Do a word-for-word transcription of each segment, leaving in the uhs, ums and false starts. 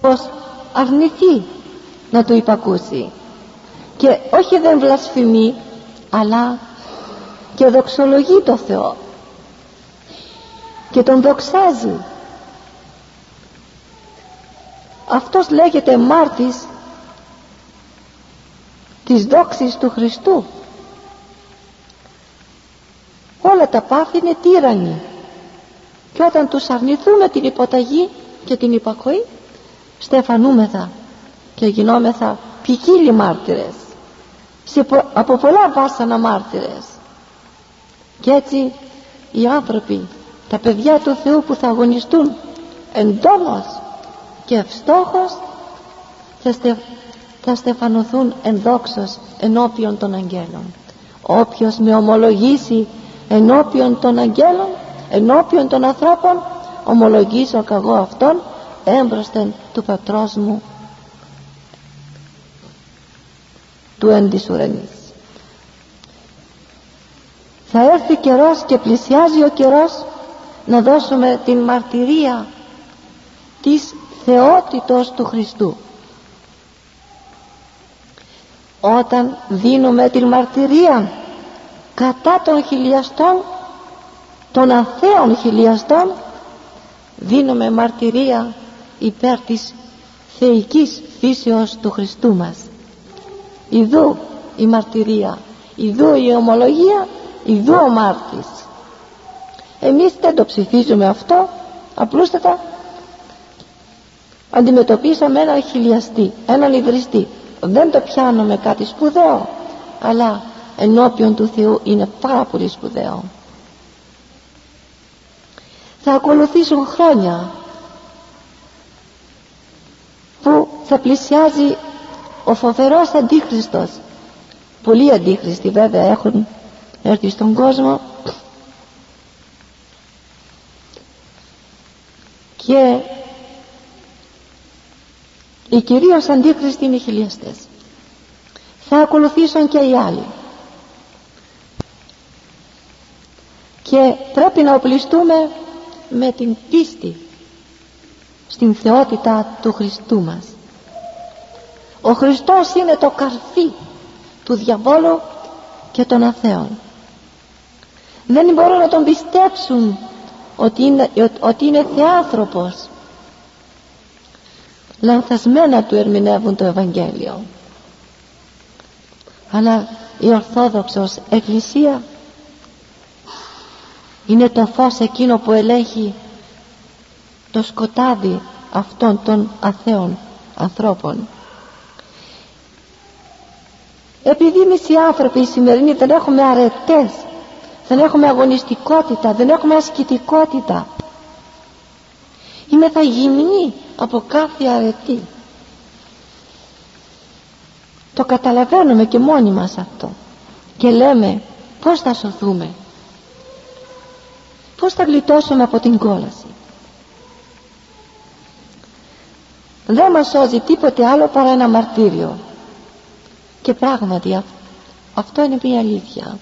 πως αρνηθεί να του υπακούσει, και όχι δεν βλασφημεί, αλλά και δοξολογεί το Θεό και τον δοξάζει. Αυτός λέγεται μάρτης της δόξης του Χριστού. Όλα τα πάθη είναι τύραννοι, και όταν τους αρνηθούμε την υποταγή και την υπακοή, στεφανούμεθα και γινόμεθα ποικίλοι μάρτυρες, σε, από πολλά βάσανα μάρτυρες. Και έτσι οι άνθρωποι, τα παιδιά του Θεού που θα αγωνιστούν εντόνως και ευστόχως, θα, στε, θα στεφανωθούν ενδόξως ενώπιον των αγγέλων. Όποιος με ομολογήσει ενώπιον των αγγέλων, ενώπιον των ανθρώπων, ομολογήσω κι εγώ αυτόν έμπροσθεν του πατρός μου του εν της ουρανής. Θα έρθει καιρός και πλησιάζει ο καιρός να δώσουμε την μαρτυρία της θεότητος του Χριστού. Όταν δίνουμε την μαρτυρία κατά των χιλιαστών, των αθέων χιλιαστών, δίνουμε μαρτυρία υπέρ της θεϊκής φύσεως του Χριστού μας. Ιδού η μαρτυρία, ιδού η ομολογία, ιδού ο μάρτης. Εμείς δεν το ψηφίζουμε αυτό, απλούστατα αντιμετωπίσαμε έναν χιλιαστή, έναν ιδρυστή. Δεν το πιάνουμε κάτι σπουδαίο, αλλά ενώπιον του Θεού είναι πάρα πολύ σπουδαίο. Θα ακολουθήσουν χρόνια που θα πλησιάζει ο φοβερός αντίχριστος. Πολλοί αντίχριστοι βέβαια έχουν έρθει στον κόσμο, και οι κυρίως αντίχριστοι είναι οι χιλιαστές. Θα ακολουθήσουν και οι άλλοι, και πρέπει να οπλιστούμε με την πίστη στην θεότητα του Χριστού μας. Ο Χριστός είναι το καρφί του διαβόλου και των αθέων. Δεν μπορούν να τον πιστέψουν ότι είναι, ότι είναι θεάνθρωπος. Λανθασμένα του ερμηνεύουν το Ευαγγέλιο. Αλλά η Ορθόδοξος Εκκλησία είναι το φως εκείνο που ελέγχει το σκοτάδι αυτών των αθέων ανθρώπων. Επειδή εμείς οι άνθρωποι οι σημερινοί δεν έχουμε αρετές, δεν έχουμε αγωνιστικότητα, δεν έχουμε ασκητικότητα, είμεθα γυμνοί από κάθε αρετή. Το καταλαβαίνουμε και μόνοι μας αυτό, και λέμε πώς θα σωθούμε, πώς θα γλιτώσουμε από την κόλαση. Δεν μας σώζει τίποτε άλλο παρά ένα μαρτύριο. Και πράγματι αυτό είναι μια αλήθεια.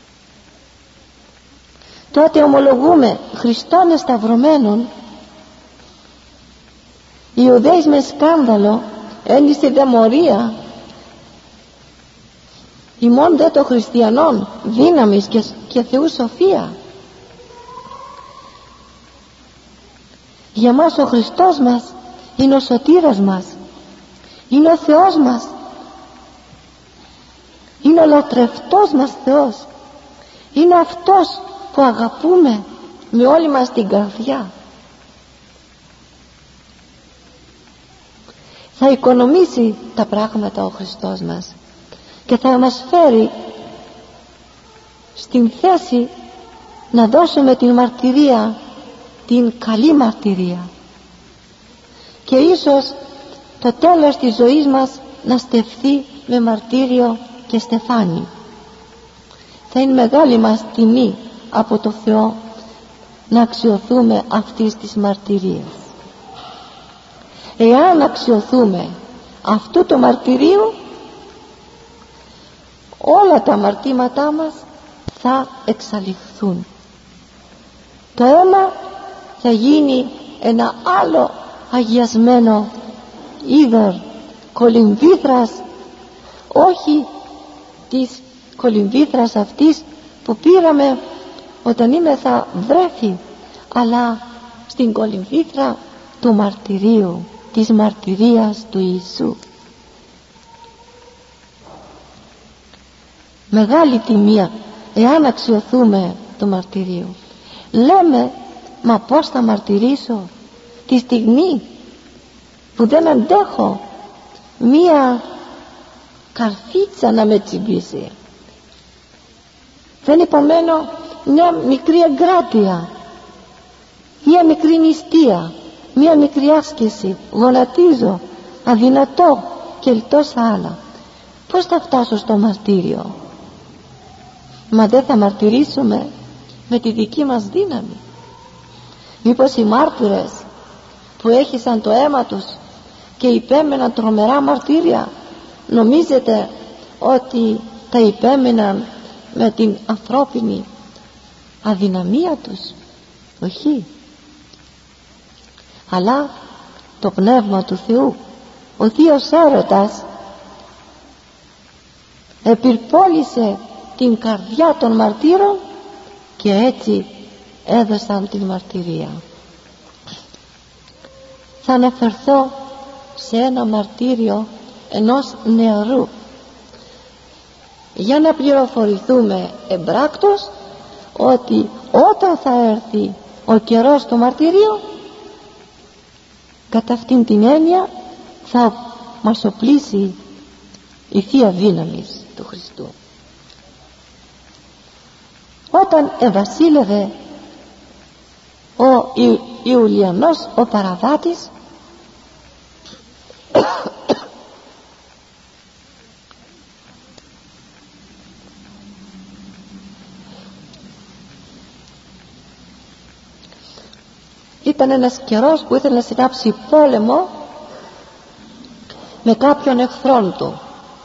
Τότε ομολογούμε Χριστόν εσταυρωμένον, Ιουδαίοι με σκάνδαλο ένισε δαιμορία, ημών δε των χριστιανών δύναμης και, και Θεού σοφία. Για μας ο Χριστός μας είναι ο σωτήρας μας, είναι ο Θεός μας, είναι ο λατρευτός μας Θεός, είναι αυτός που αγαπούμε με όλη μας την καρδιά. Θα οικονομήσει τα πράγματα ο Χριστός μας και θα μας φέρει στην θέση να δώσουμε την μαρτυρία, την καλή μαρτυρία, και ίσως το τέλος της ζωής μας να στεφθεί με μαρτύριο και στεφάνι. Θα είναι μεγάλη μας τιμή από το Θεό να αξιοθούμε αυτής της μαρτυρίας. Εάν αξιοθούμε αυτού του μαρτυρίου, όλα τα αμαρτήματά μας θα εξαλειφθούν. Το αίμα θα γίνει ένα άλλο αγιασμένο είδωρ κολυμβήθρας, όχι της κολυμβήθρας αυτής που πήραμε όταν ήμεθα βρέφη, αλλά στην κολυμβήθρα του μαρτυρίου, της μαρτυρίας του Ιησού. Μεγάλη τιμία εάν αξιοθούμε του μαρτυρίου. Λέμε, μα πώς θα μαρτυρήσω τη στιγμή που δεν αντέχω μία καρφίτσα να με τσιμπήσει, δεν υπομένω μια μικρή εγκράτεια, μια μικρή νηστεία, μια μικρή άσκηση, γονατίζω, αδυνατό και τόσα άλλα. Πώς θα φτάσω στο μαρτύριο? Μα δεν θα μαρτυρήσουμε με τη δική μας δύναμη? Μήπως οι μάρτυρες που έχισαν το αίμα τους και υπέμεναν τρομερά μαρτύρια, νομίζετε ότι τα υπέμεναν με την ανθρώπινη αδυναμία τους? Όχι, αλλά το Πνεύμα του Θεού, ο Θείος Έρωτας, επιρπόλησε την καρδιά των μαρτύρων και έτσι έδωσαν την μαρτυρία. Θα αναφερθώ σε ένα μαρτύριο ενός νεαρού για να πληροφορηθούμε εμπράκτος ότι όταν θα έρθει ο καιρός του μαρτυρίου, κατά αυτήν την έννοια θα μας οπλίσει η Θεία Δύναμης του Χριστού. Όταν ευασίλευε ο Ιουλιανός ο Παραβάτης, ήταν ένας καιρός που ήθελε να συνάψει πόλεμο με κάποιον εχθρόν του.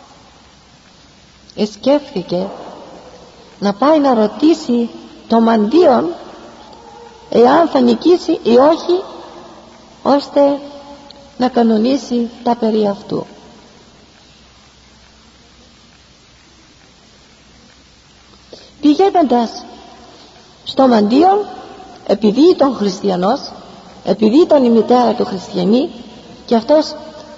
Εσκέφθηκε να πάει να ρωτήσει το μαντίον εάν θα νικήσει ή όχι, ώστε να κανονίσει τα περί αυτού. Πηγαίνοντας στο μαντίον, επειδή ήταν χριστιανός, επειδή ήταν η μητέρα του χριστιανή και αυτός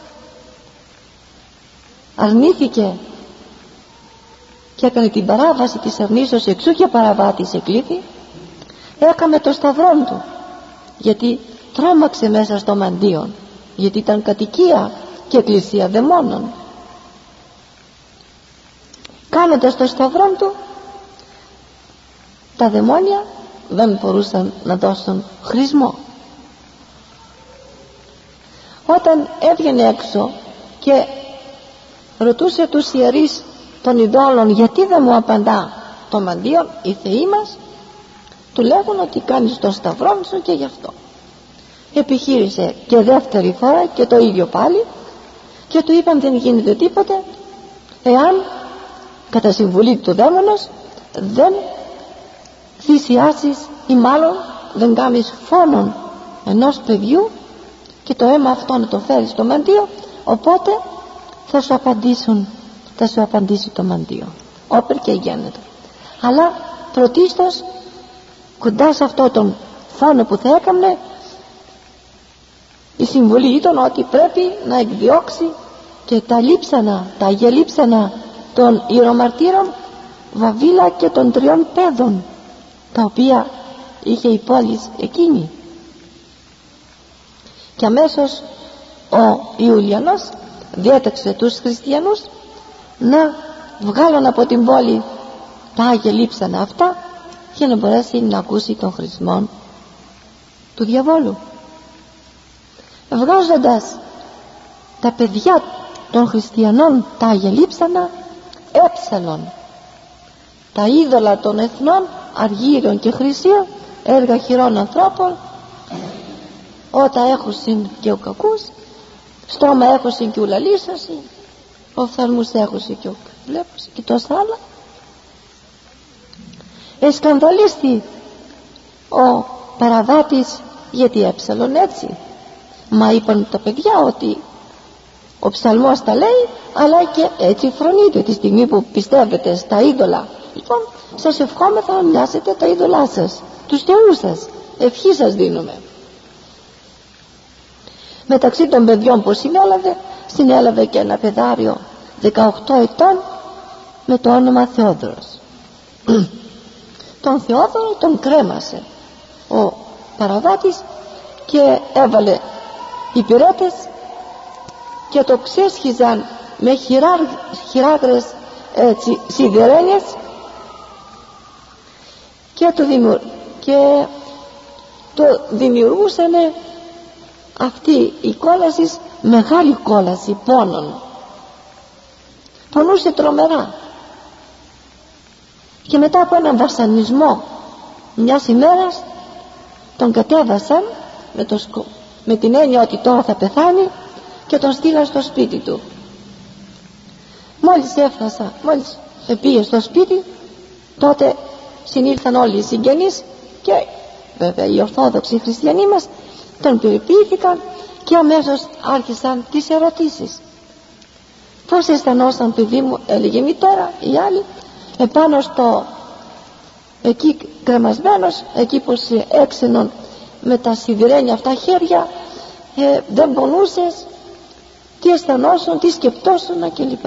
αρνήθηκε και έκανε την παράβαση της αρνήσεως, εξού και παραβάτης εκλήθη, έκαμε το σταυρόν του, γιατί τρόμαξε μέσα στο μαντίον, γιατί ήταν κατοικία και εκκλησία δαιμόνων. Κάνοντας το σταυρόν του, τα δαιμόνια δεν μπορούσαν να δώσουν χρησμό. Όταν έβγαινε έξω και ρωτούσε τους ιερείς των ειδόλων γιατί δεν μου απαντά το μαντίον, οι θεοί μας, του λέγουν ότι κάνεις το σταυρό σου και γι' αυτό. Επιχείρησε και δεύτερη φορά και το ίδιο πάλι και του είπαν δεν γίνεται τίποτε εάν κατά συμβουλή του δαίμονος δεν θυσιάσεις ή μάλλον δεν κάνεις φόνον ενός παιδιού και το αίμα αυτό να το φέρεις στο μαντίο, οπότε θα σου απαντήσουν, θα σου απαντήσει το μαντίο, όπερ και γίνεται. Αλλά πρωτίστως κοντά σε αυτό τον φόνο που θα έκαμνε, η συμβουλή ήταν ότι πρέπει να εκδιώξει και τα λείψανα, τα αγία λείψανα των ιερομαρτύρων Βαβίλα και των τριών παιδών, τα οποία είχε η πόλη εκείνη. Και αμέσως ο Ιουλιανός διέταξε τους χριστιανούς να βγάλουν από την πόλη τα άγια λείψανα αυτά για να μπορέσει να ακούσει τον χρησμό του διαβόλου. Βγάζοντας τα παιδιά των χριστιανών τα άγια λείψανα, έψαλον τα είδωλα των εθνών, αργύρων και χρυσίων, έργα χειρών ανθρώπων, ότα έχουσιν και ο κακούς, στόμα έχουσιν και ουλαλήσασιν, οφθαλμούς έχουσιν και ο βλέπουσιν και τόσα άλλα. Εσκανδαλίστη ο Παραβάτης γιατί έψαλον έτσι. Μα είπαν τα παιδιά ότι Ο ψαλμός τα λέει, αλλά και έτσι φρονείτε τη στιγμή που πιστεύετε στα είδωλα. Λοιπόν, σας ευχόμεθα να μοιάσετε τα είδωλά σας, τους θεούς σας. Ευχή σας δίνουμε. Μεταξύ των παιδιών που συνέλαβε, συνέλαβε και ένα παιδάριο δεκαοκτώ ετών με το όνομα Θεόδωρος. Τον Θεόδωρο τον κρέμασε ο Παραβάτης και έβαλε υπηρέτες και το ξέσχιζαν με χειρά, χειράγρες έτσι, σιδερένιες και το, δημιου, και το δημιουργούσαν αυτή η κόλαση, μεγάλη κόλαση πόνων. Πονούσε τρομερά και μετά από έναν βασανισμό μιας ημέρας τον κατέβασαν με, το σκο... με την έννοια ότι τώρα θα πεθάνει και τον στείλαν στο σπίτι του. Μόλις έφτασα, μόλις πήγε στο σπίτι, τότε συνήλθαν όλοι οι συγγενείς και βέβαια οι Ορθόδοξοι χριστιανοί μας τον περιποιήθηκαν και αμέσως άρχισαν τις ερωτήσεις. Πώς αισθανόσαν, παιδί μου, έλεγε η μητέρα, η άλλη, επάνω στο εκεί κρεμασμένος, εκεί πως έξενον με τα σιδηρένια αυτά χέρια, ε, δεν πονούσες, τι αισθανόσουν, τι σκεπτόσουν κλπ.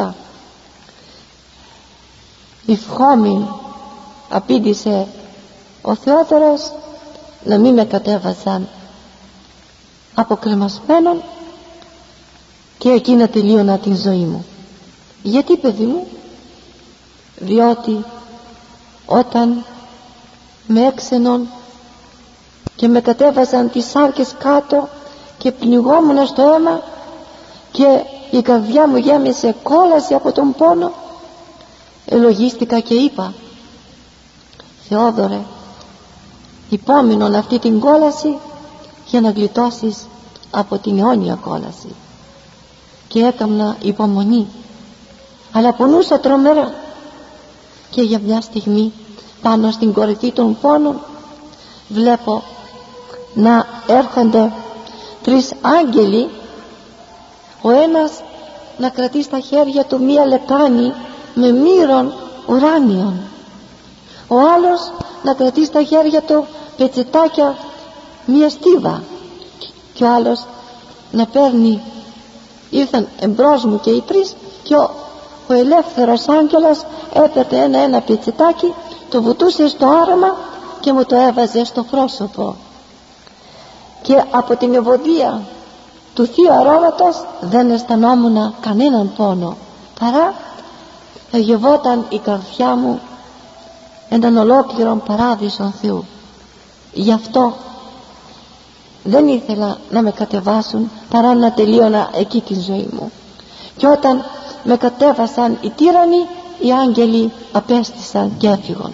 Ευχόμην, απήντησε ο Θεόδωρος, να μην με κατέβασαν αποκρεμασμένον και εκεί να τελείωνα την ζωή μου. Γιατί, παιδί μου? Διότι όταν με έξενον και με κατέβαζαν τις σάρκες κάτω και πνιγόμουν στο αίμα και η καρδιά μου γέμισε κόλαση από τον πόνο, ελογίστηκα και είπα, Θεόδωρε, υπόμεινον αυτή την κόλαση για να γλιτώσεις από την αιώνια κόλαση. Και έκαμνα υπομονή, αλλά πονούσα τρομερά και για μια στιγμή πάνω στην κορυφή των πόνων βλέπω να έρχονται τρεις άγγελοι, ο ένας να κρατεί στα χέρια του μία λεκάνη με μύρων ουράνιων, ο άλλος να κρατεί στα χέρια του πετσετάκια μία στίβα και ο άλλος να παίρνει. Ήρθαν εμπρός μου και οι τρεις και ο, ο ελεύθερος άγγελος έπαιρνε ένα-ένα πετσετάκι, το βουτούσε στο άρωμα και μου το έβαζε στο πρόσωπο και από την ευωδία του θείου αρώματος δεν αισθανόμουν κανέναν πόνο, παρά αγευόταν η καρδιά μου έναν ολόκληρο παράδεισο Θεού. Γι' αυτό δεν ήθελα να με κατεβάσουν παρά να τελείωνα εκεί τη ζωή μου. Και όταν με κατέβασαν οι τύρανοι, οι άγγελοι απέστησαν και έφυγαν.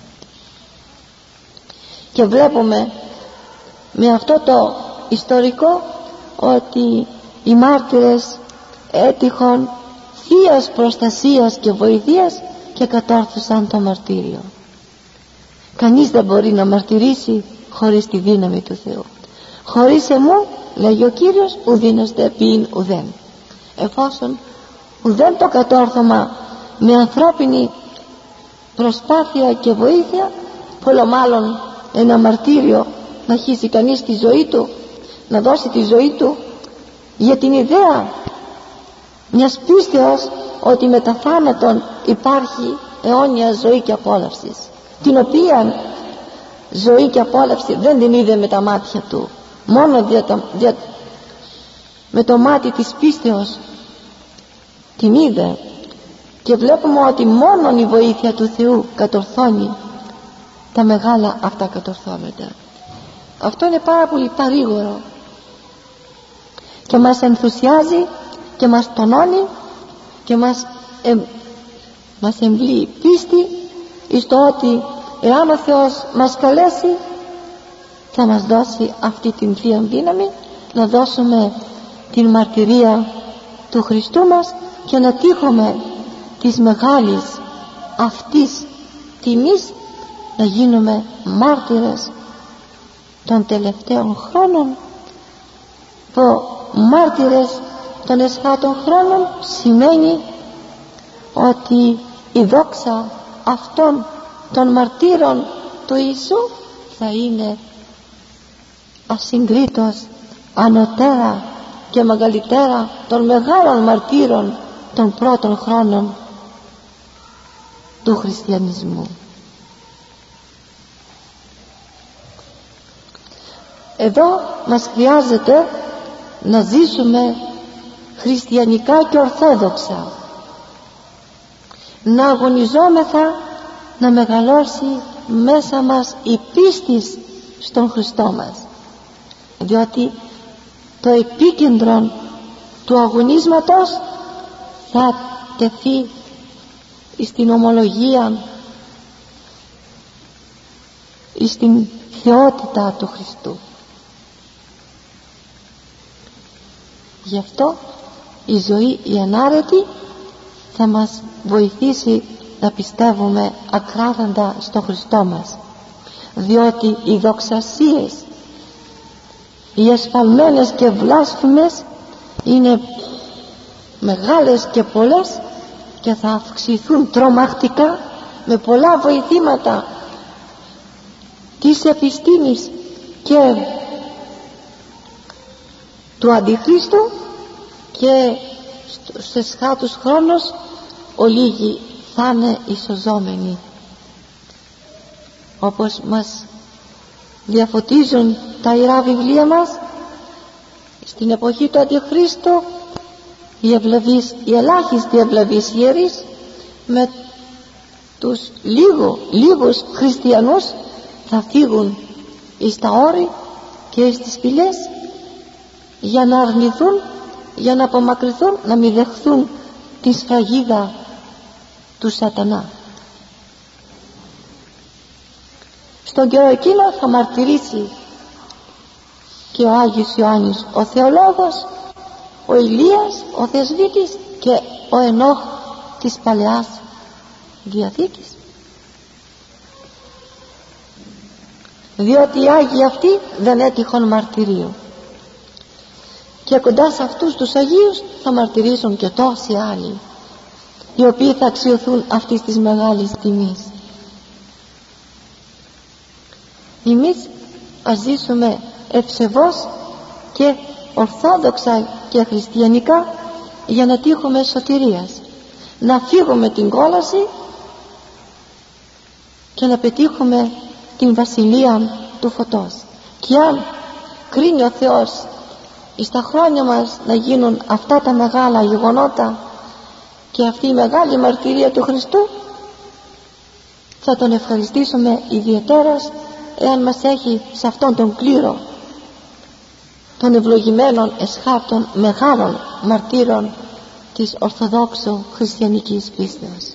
Και βλέπουμε με αυτό το ιστορικό ότι οι μάρτυρες έτυχαν θείας προστασίας και βοηθείας και κατόρθωσαν το μαρτύριο. Κανείς δεν μπορεί να μαρτυρήσει χωρίς τη δύναμη του Θεού. Χωρίς εμού, λέγει ο Κύριος, ουδίνωστε ποιήν ουδέν. Εφόσον ουδέν το κατόρθωμα με ανθρώπινη προσπάθεια και βοήθεια, πολλο μάλλον ένα μαρτύριο να χύσει κανείς τη ζωή του, να δώσει τη ζωή του για την ιδέα μιας πίστεως ότι μετά θάνατον υπάρχει αιώνια ζωή και απόλαυση, την οποία ζωή και απόλαυση δεν την είδε με τα μάτια του, μόνο δια το, δια, με το μάτι της πίστεως την είδε. Και βλέπουμε ότι μόνο η βοήθεια του Θεού κατορθώνει τα μεγάλα αυτά κατορθώματα. Αυτό είναι πάρα πολύ παρήγορο και μας ενθουσιάζει και μας τονώνει και μας, ε, μας εμπλεί πίστη εις το ότι εάν ο Θεός μας καλέσει θα μας δώσει αυτή την θεία δύναμη να δώσουμε την μαρτυρία του Χριστού μας και να τύχουμε της μεγάλης αυτής τιμής, να γίνουμε μάρτυρες των τελευταίων χρόνων, που μάρτυρες των εσχάτων χρόνων σημαίνει ότι η δόξα αυτών των μαρτύρων του Ιησού θα είναι ασυγκρίτως ανωτέρα και μεγαλύτερα των μεγάλων μαρτύρων των πρώτων χρόνων του χριστιανισμού. Εδώ μας χρειάζεται να ζήσουμε χριστιανικά και ορθόδοξα, να αγωνιζόμεθα να μεγαλώσει μέσα μας η πίστη στον Χριστό μας, διότι το επίκεντρο του αγωνίσματος θα τεθεί στην ομολογία, στην θεότητα του Χριστού. Γι' αυτό η ζωή η ανάρετη θα μας βοηθήσει να πιστεύουμε ακράδαντα στο Χριστό μας, διότι οι δοξασίες, οι εσφαλμένες και βλάσφημες είναι μεγάλες και πολλές και θα αυξηθούν τρομακτικά με πολλά βοηθήματα της επιστήμης και του Αντιχρίστου, και στους εσχάτους χρόνους ολίγοι θα είναι ισοζόμενοι, όπως μας διαφωτίζουν τα Ιερά Βιβλία μας. Στην εποχή του Αντιχρίστου οι ευλαβείς, οι ελάχιστοι ευλαβείς ιερείς με τους λίγο, λίγους χριστιανούς θα φύγουν εις τα όρη και εις τις φυλές για να αρνηθούν, για να απομακρυνθούν, να μην δεχθούν τη σφραγίδα του σατανά. Στον καιρό εκείνο θα μαρτυρήσει και ο Άγιος Ιωάννης ο Θεολόγος, ο Ηλίας ο Θεσβήτης και ο Ενώχ της Παλαιάς Διαθήκης, διότι οι Άγιοι αυτοί δεν έτυχαν μαρτυρίου, και κοντά σε αυτούς τους Αγίους θα μαρτυρήσουν και τόσοι άλλοι, οι οποίοι θα αξιωθούν αυτής της μεγάλης τιμής. Εμείς ας ζήσουμε ευσεβώς και ορθόδοξα και χριστιανικά για να τύχουμε σωτηρίας, να φύγουμε την κόλαση και να πετύχουμε την βασιλεία του φωτός. Και αν κρίνει ο Θεός εις τα χρόνια μας να γίνουν αυτά τα μεγάλα γεγονότα και αυτή η μεγάλη μαρτυρία του Χριστού, θα τον ευχαριστήσουμε ιδιαιτέρως εάν μας έχει σε αυτόν τον κλήρο των ευλογημένων εσχάτων μεγάλων μαρτύρων της Ορθοδόξου χριστιανικής πίστεως.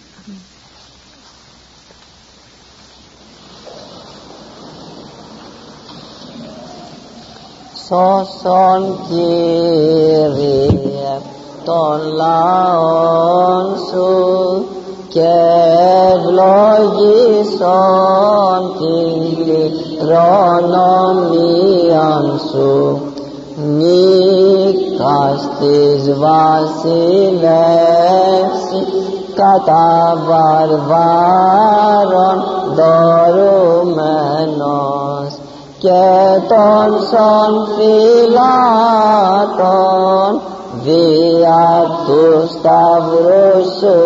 Σώσον, Κύριε, των λαών σου και ευλογήσον την κληρονομίαν σου. Νίκας της βασιλεύσης κατά βαρβάρων δωρούμενος, και των σων φυλάτων δια του σταυρού σου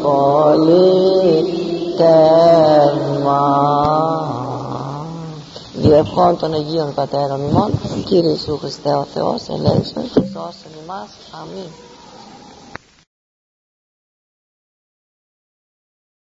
πολίτευμα. Διευχών των Αγίων Πατέρων ημών, Κύριε Ιησού Χριστέ ο Θεός, ελέησον και σώσον ημάς. Αμήν.